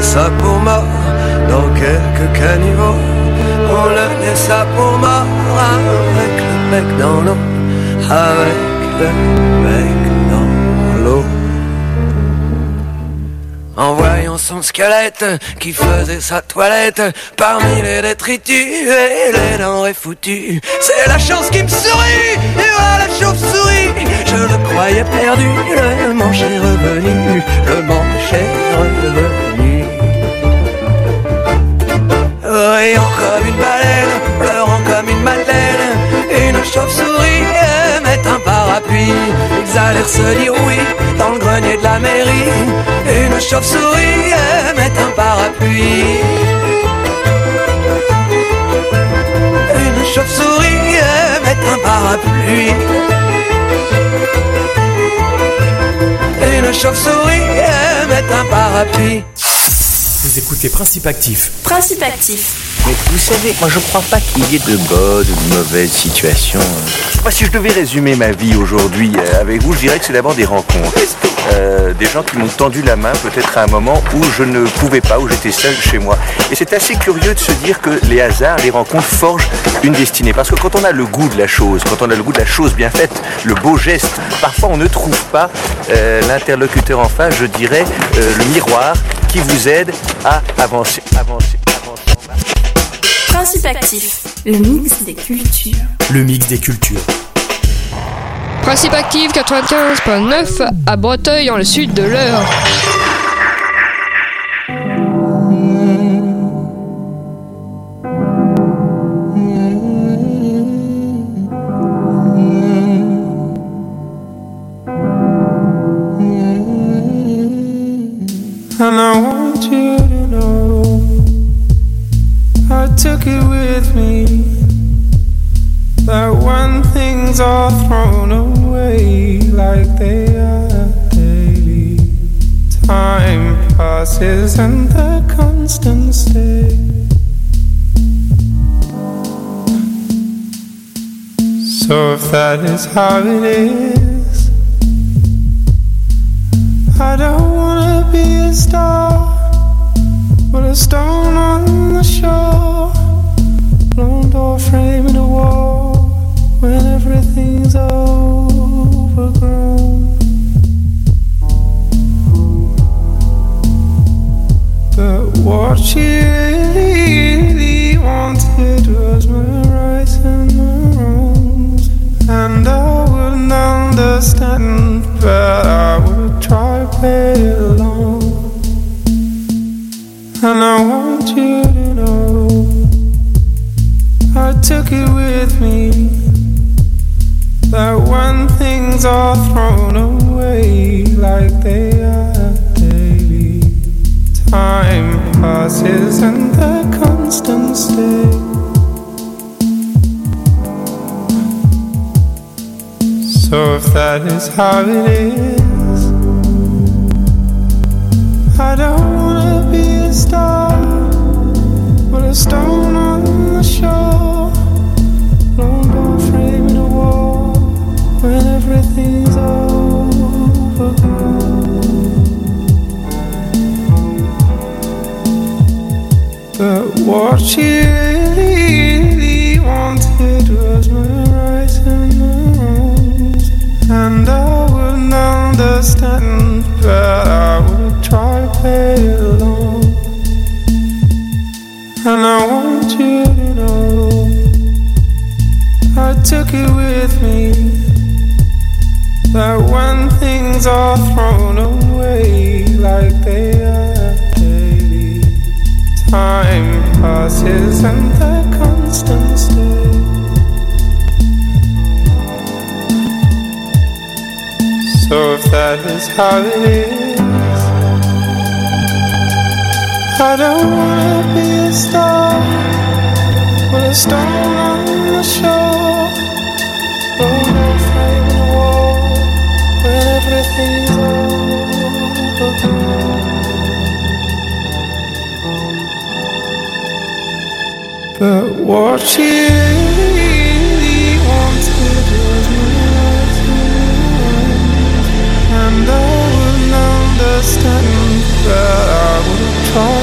ça pour mort dans quelques caniveaux. On le laissa pour mort avec le bec dans l'eau, avec le bec dans l'eau. En voyant son squelette qui faisait sa toilette parmi les détritus et les denrées foutues, c'est la chance qui me sourit, et voilà la chauve-souris. Je le croyais perdu, le manche est revenu, le manche est revenu. Riant comme une baleine, pleurant comme une madeleine, une chauve-souris met un parapluie. Ils allèrent se dire oui dans le grenier de la mairie. Une chauve-souris met un parapluie. Une chauve-souris met un parapluie. Une chauve-souris met un parapluie. Vous écoutez Principe Actif. Principe Actif. Mais vous savez, moi je crois pas qu'il y ait de bonnes ou de mauvaises situations. Moi, si je devais résumer ma vie aujourd'hui avec vous, je dirais que c'est d'abord des rencontres. Des gens qui m'ont tendu la main peut-être à un moment où je ne pouvais pas, où j'étais seul chez moi. Et c'est assez curieux de se dire que les hasards, les rencontres forgent une destinée. Parce que quand on a le goût de la chose, quand on a le goût de la chose bien faite, le beau geste, parfois on ne trouve pas l'interlocuteur en face, je dirais, le miroir qui vous aide à avancer. Principe Actif, le mix des cultures. Le mix des cultures. Principe Actif 95.9 à Breteuil dans le sud de l'Eure. And I want you to know I took it with me that when things are thrown away like they are daily, time passes and the constant stay. So if that is how it is, I don't wanna be a star, but a stone on the shore, lone door frame in a wall when everything's overgrown. But what she really wanted was my rights and my wrongs, and I wouldn't understand, but I would try to play along. And I want you to know I took it with me that when things are thrown away like they are daily, time passes and the constant stay. So if that is how it is, I don't wanna be a star, but a stone on the shore, lone door frame in a wall when everything's overgrown. But what she really wanted was my rights and my wrongs, and I wouldn't understand, but I would try to play along. And I want you to know I took it with me that when things are thrown away like they are daily, time passes and the constant stay. So if that is how it is, I don't wanna be a star, but a stone on the shore, lone frame in a wall when everything's overgrown. But what she really wanted was my rights and I wouldn't understand, but I would try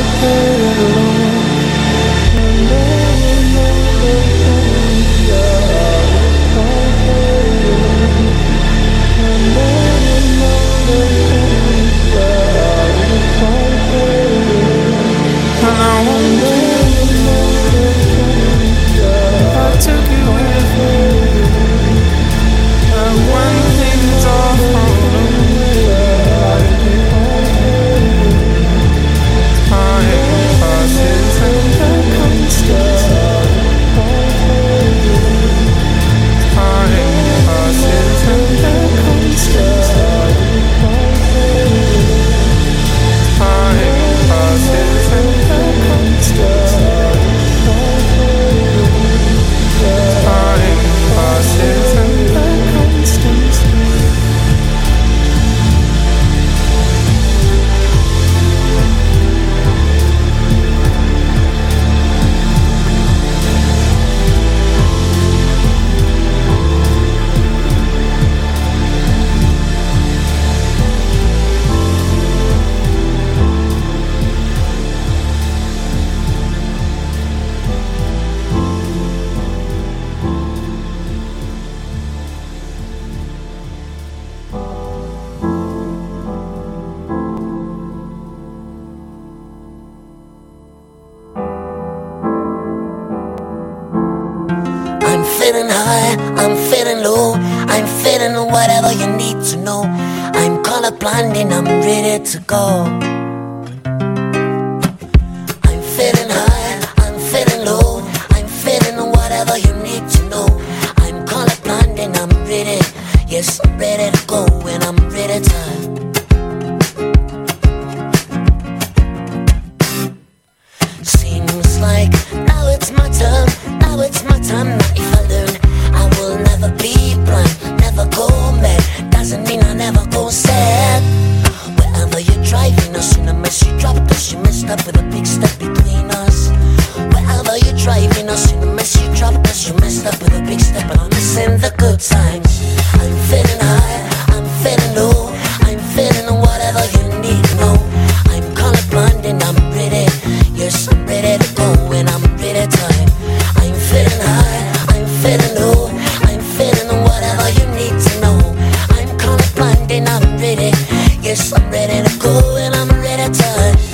feeling high, I'm feeling low, I'm feeling whatever you need to know. I'm colorblind and I'm ready to go. I'm feeling high, I'm feeling low, I'm feeling whatever you need to know. I'm colorblind and I'm ready, yes, I'm ready to go and I'm ready to. Seems like now it's my turn, now it's my time. Now if I learn, I will never be blind, never go mad. Doesn't mean I never go sad. Wherever you're driving us in a mess, you dropped us, you messed up with a big step between us. Wherever you're driving us in a mess, you dropped us, you messed up with a big step, but I'm missing the good times. I'm feeling high, I'm feeling low, I'm feeling whatever you need to know. I'm colorblind and I'm ready, yes, I'm ready to go and I'm ready to. I'm feeling high, I'm feeling low, I'm feeling whatever you need to know. I'm colorblind and I'm ready, yes, I'm ready to go and I'm ready to.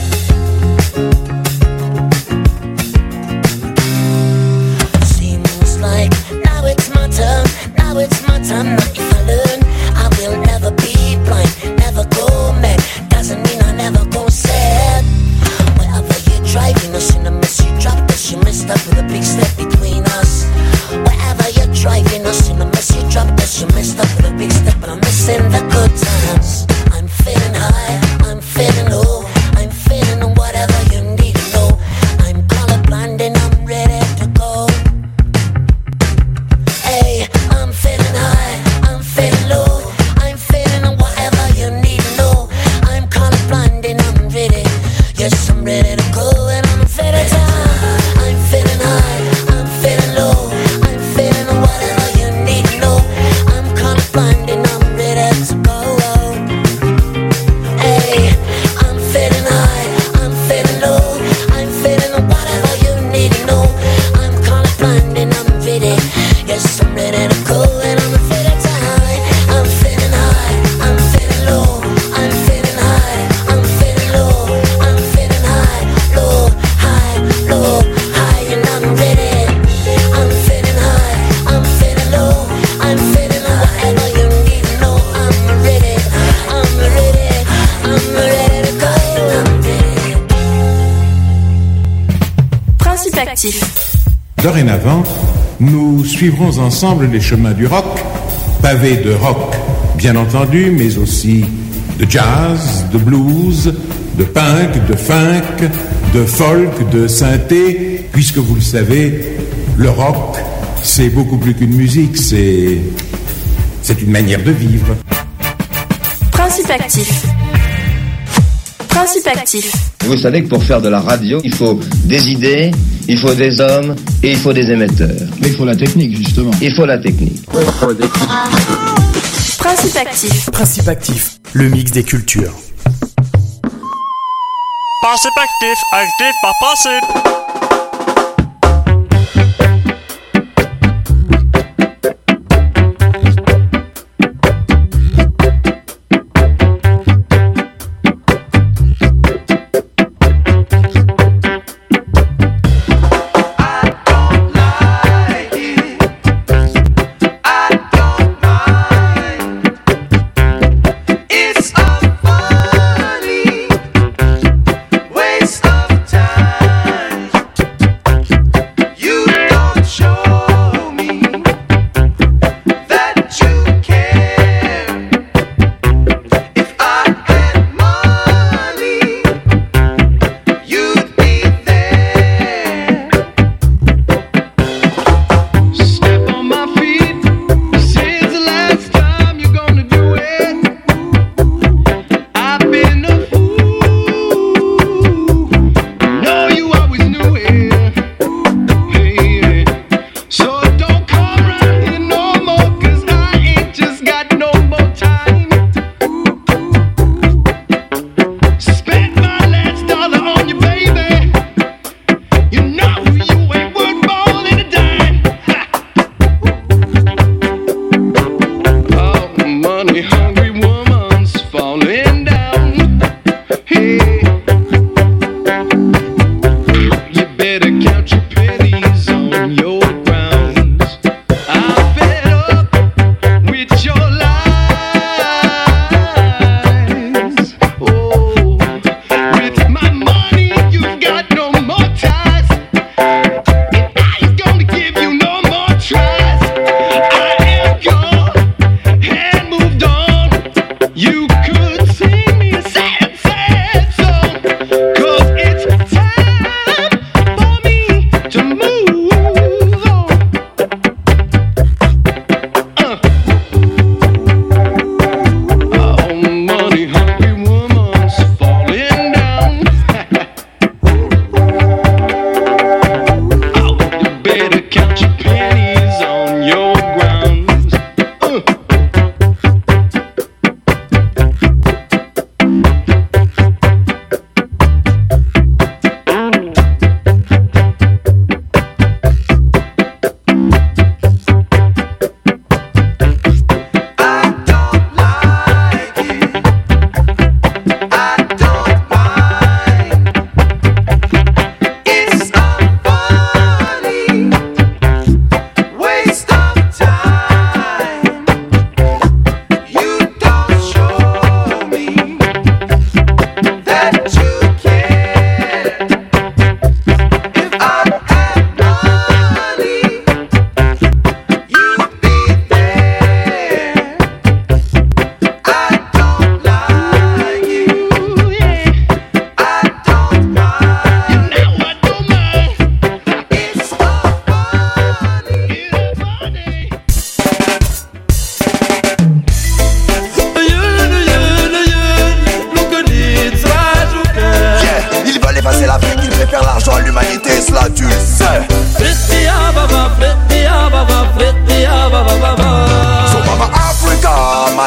Seems like now it's my turn, now it's my time. Now if I learn, I will never be blind, never go mad. Doesn't mean I never go sad. Wherever you're driving us in a mess, you dropped us, you messed up with a big step between us. Wherever you're driving us in a mess, you dropped us, you messed up with a big step, but I'm missing the good times. I'm feeling high, I'm feeling low, I'm feeling whatever you need to know. I'm colorblind and I'm ready to go. Hey, I'm feeling high, I'm feeling low, I'm feeling whatever you need to know. I'm colorblind and I'm ready, yes, I'm ready to go and I'm ready to. I'm feeling high, I'm feeling low, I'm feeling whatever you need to know. I'm colorblind and I'm ready to go. Hey, I'm feeling high, I'm feeling low, I'm feeling whatever you need to know. I'm colorblind and I'm ready, yes, I'm ready to go and I'm ready to. I'm feeling high, I'm feeling low, I'm feeling high, I'm feeling low, I'm feeling high, low, high, low, high, and I'm ready. I'm feeling high, I'm feeling low, I'm feeling whatever you need to know. I'm ready, I'm ready, I'm ready to go. I'm ready. Principe actif. Dorénavant, nous suivrons ensemble les chemins du rock, pavés de rock, bien entendu, mais aussi de jazz, de blues, de punk, de funk, de folk, de synthé, puisque vous le savez, le rock, c'est beaucoup plus qu'une musique, c'est une manière de vivre. Principe actif. Principe actif. Vous savez que pour faire de la radio, il faut des idées, il faut des hommes et il faut des émetteurs. Mais il faut la technique, justement. Il faut la technique. Principe actif. Principe actif, le mix des cultures. Principe actif, actif par principe. Waste of time.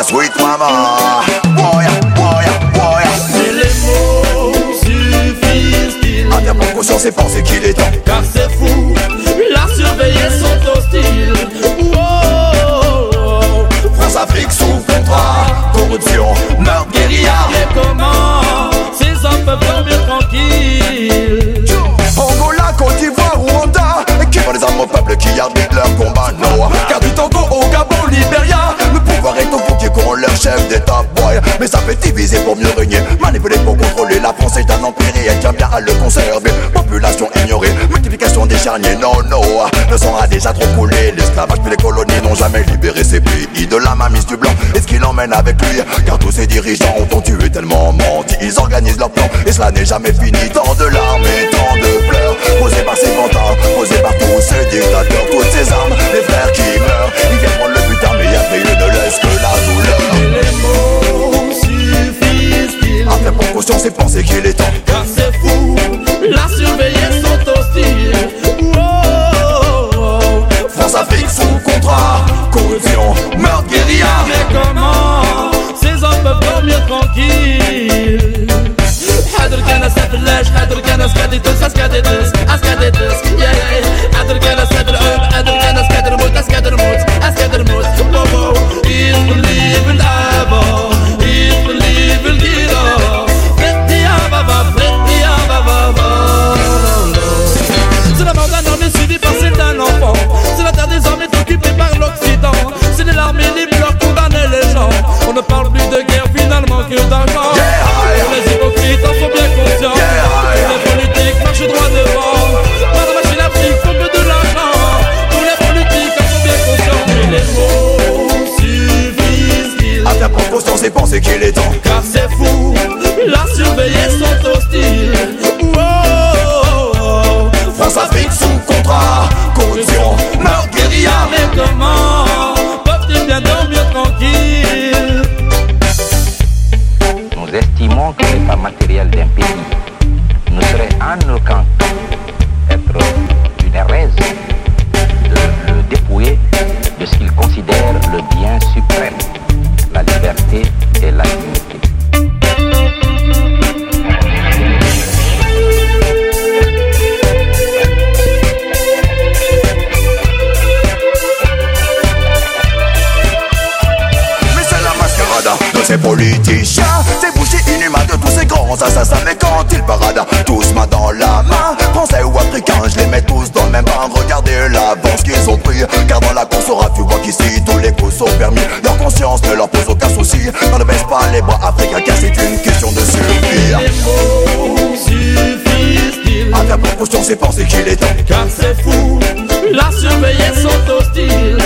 sweet mama. Boya, boya, boya. Mais les mots suffisent-ils à faire prendre conscience et penser qu'il est temps? Car c'est fou, la surveiller sont hostiles. France-Afrique sous contrat, corruption, meurtre, guérilla. Mais comment ces hommes peuvent dormir tranquilles? Angola, Côte d'Ivoire, Rwanda, qui vont les armes au peuple qui arbitre leur combat, no. Car du Togo au Gabon, Libéria, le pouvoir est au fond qui compte leur chef d'état, boy. Mais ça fait diviser pour mieux régner, manipuler pour contrôler. La France est un empire et elle tient bien à le conserver. Population ignorée, multiplication des charniers, non, non. Le sang a déjà trop coulé, l'esclavage puis les colonies n'ont jamais libéré ces pays de la mainmise du blanc. Et ce qu'il emmène avec lui, car tous ces dirigeants ont tué tellement menti. Ils organisent leur plan et cela n'est jamais fini. Tant de larmes et tant de pleurs, posés par ces pantins, posés par tous ces dictateurs. Toutes ces armes, les frères qui meurent, ils viennent prendre le butin mais après ils ne laissent que la douleur. Et les mots suffisent-ils à faire prendre conscience et penser qu'il est temps? Car c'est fou, la surveiller sont hostiles. France-Afrique sous contrat, corruption, meurtre, guérilla. Mais comment ces hommes peuvent dormir tranquilles? حاضر كان سافلاش حاضر كان سكاديتوس اسكاديتوس اسكاديتوس يا يا حاضر كان سافلعوب حاضر كان سكادر موت اسكادر موت اسكادر موت بوبو يخلي بالابا يخلي بالجيرا فتي يا بابا فتي يا بابا. C'est la mort d'un homme suivi par celle d'un enfant. C'est la terre désormais occupée par l'Occident. C'est de l'armée libre leur condamner les gens. On ne parle plus de guerre finalement que d'argent. Les hypocrites en sont bien conscients. Les politiques marchent droit devant. Par la machine Afrique font que de l'argent. Tous les politiques en sont bien conscients. Et les mots suffisent-ils à faire prendre conscience et penser qu'il est temps? Car c'est fou, la surveiller sont hostiles. France-Afrique sous contrat, corruption, meurtre, guérilla. Mais comment peuvent-ils bien dormir tranquilles? Nous estimons que l'état matériel d'un pays ne serait en aucun cas être une hérèse de le dépouiller de ce qu'il considère le bien suprême, la liberté et la dignité. De ces politiciens, ces bouchers inhumains, de tous ces grands assassins. Mais quand ils paradent, tous main dans la main, français ou africains, je les mets tous dans le même bain. Regardez l'avance qu'ils ont pris, car dans la course au raffut, voit qu'ici tous les coups sont permis. Leur conscience ne leur pose aucun souci, ne baisse pas les bras africains, car c'est une question de survie. Les mots suffisent-ils à faire prendre conscience et penser qu'il est temps? Car c'est fou, la surveiller sont hostiles.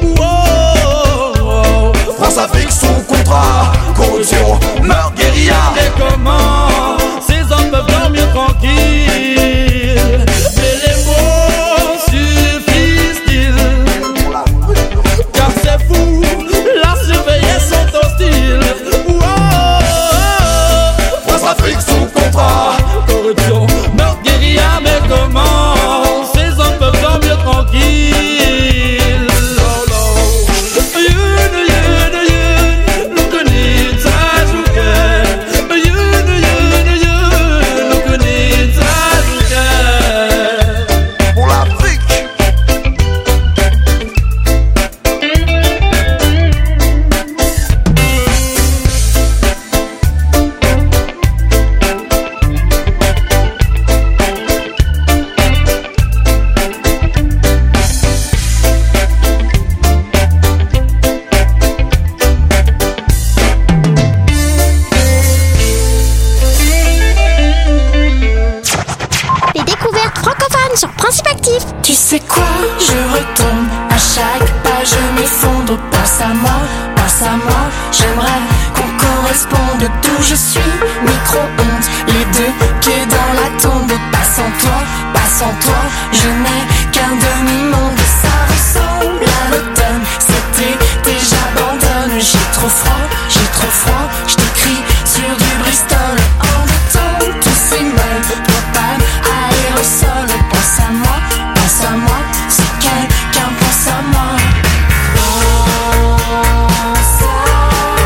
France-Afrique sous contrat, corruption, meurtre, guérilla. Mais comment ces hommes peuvent dormir tranquilles? Mais les mots suffisent-ils? Car c'est fou, la surveiller sont hostiles. France-Afrique sous contrat, corruption, meurtre, guérilla. Mais comment ces hommes peuvent dormir tranquilles? Tu sais quoi, je retombe à chaque page, je m'effondre. Pense à moi, j'aimerais qu'on corresponde d'où je suis. Micro-ondes, les deux pieds dans la tombe. Pas sans toi, je n'ai qu'un demi-monde. Ça ressemble à l'automne, c'était déjà abandonne. J'ai trop froid, je t'écris sur du Bristol. En détente, tous ces meubles, propane, aérosol. Pense à moi, si quelqu'un pense à moi. Pense à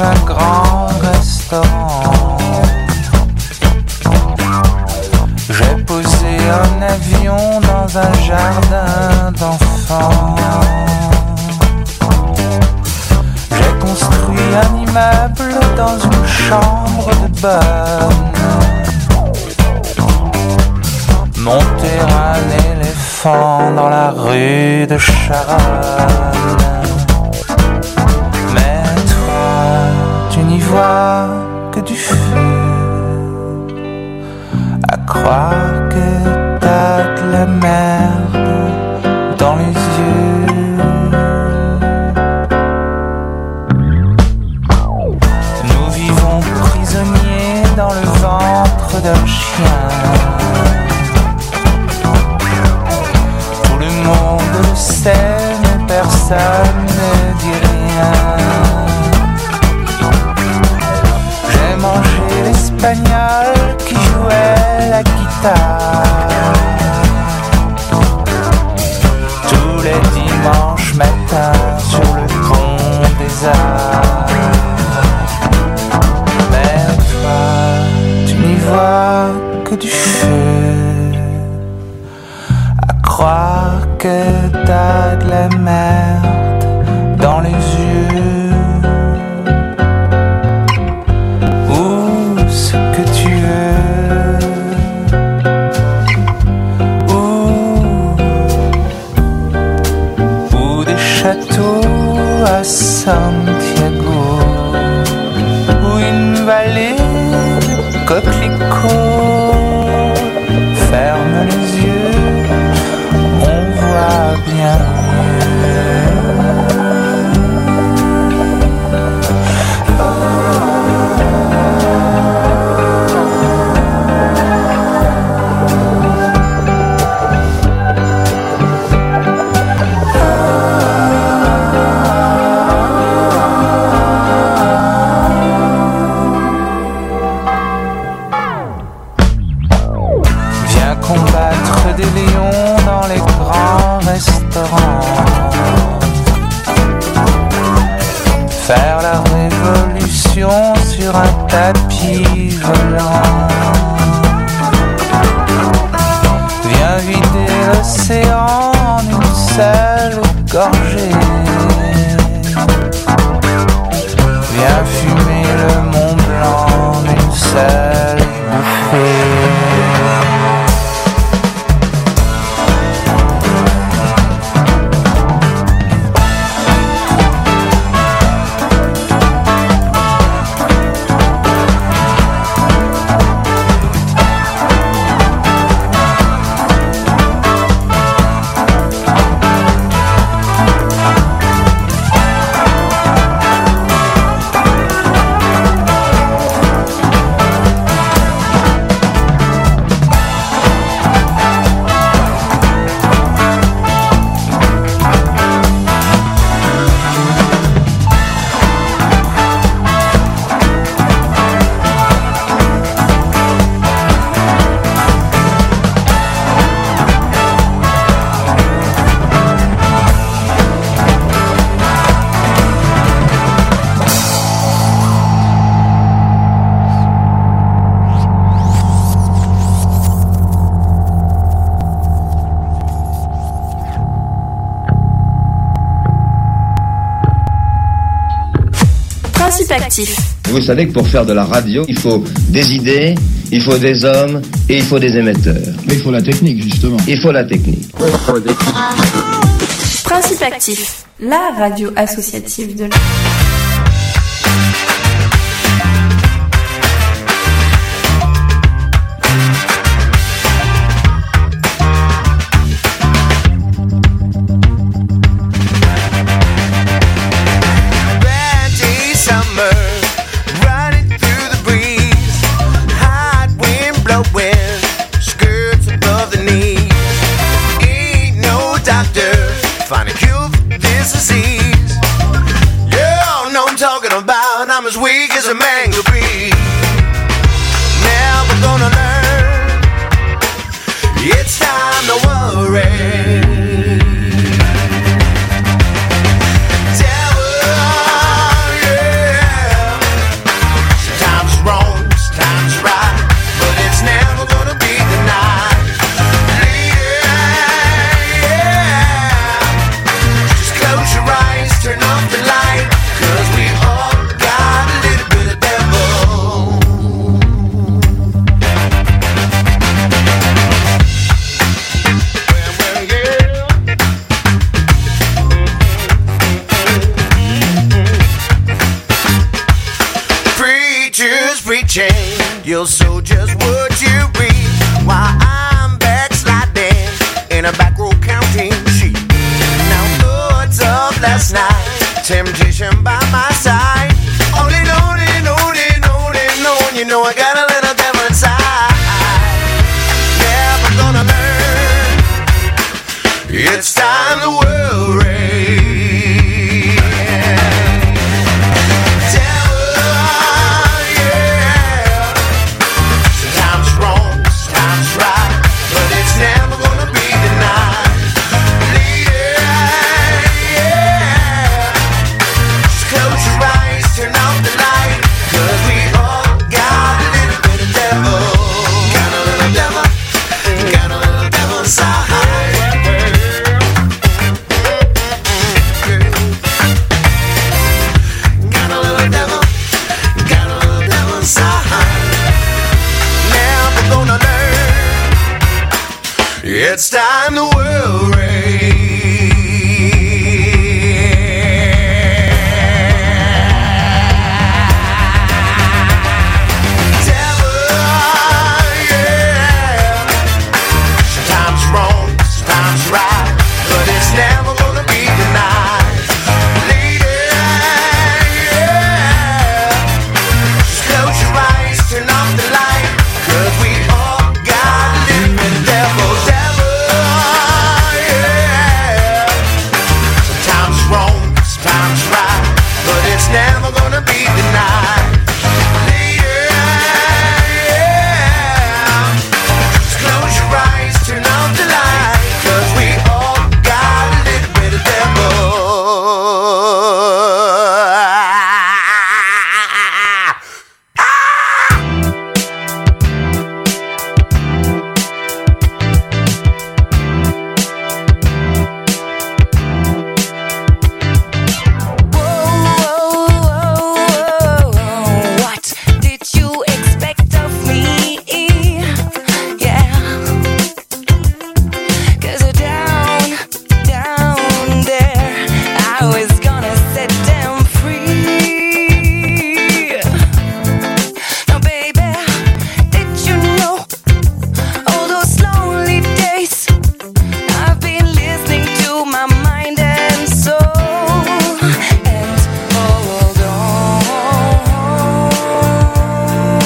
un grand restaurant. J'ai posé un avion dans un jardin d'enfants. J'ai construit un immeuble dans une chambre de bonne. Monter un éléphant dans la rue de Charonne. Mais toi, tu n'y vois que du feu. À croire que t'as de la merde dans les yeux. Nous vivons prisonniers dans le ventre d'un chien. Tout le monde le sait, mais personne ne dit rien. J'ai mangé l'espagnol qui jouait la guitare tous les dimanches matins sur le pont des Arts. Mais toi, tu n'y vois que du feu. À croire que t'as de la merde dans les yeux. À Santiago, ou une vallée de coquelicots. Ferme les yeux, on voit bien faire la révolution sur un tapis volant. Viens vider l'océan en une seule gorgée. Viens fumer le Mont Blanc d'une seule bouffée. Vous savez que pour faire de la radio, il faut des idées, il faut des hommes et il faut des émetteurs. Mais il faut la technique, justement. Il faut la technique. Principe actif, la radio associative de I'm as weak as a man could be. Never gonna learn. It's time to worry. Devil, yeah. is preaching. You'll sow just what you reap. While I'm backsliding in a back row counting sheep. Now thoughts of last night, temptation by my side. Only knowing, you know I got a little devil inside. Never gonna learn. It's time the world reigns. Devil, yeah. Sometimes wrong, sometimes right, but it's never gonna be denied. Yeah. Just close your eyes, turn off the light, 'cause we all got a little bit of devil. Got a little devil, got a little devil inside. Got a little devil, got a little devil inside. Never gonna learn. It's time to